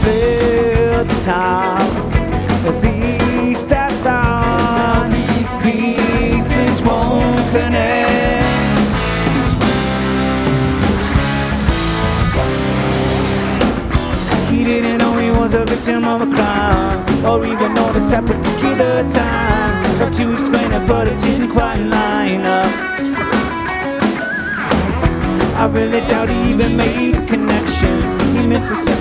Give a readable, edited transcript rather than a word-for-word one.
filled the top. At least I thought these pieces won't connect. He didn't know he was a victim of a crime, or even notice that particular time. Tried to explain it, but it didn't quite line up. I really doubt he even made a connection. He missed a sister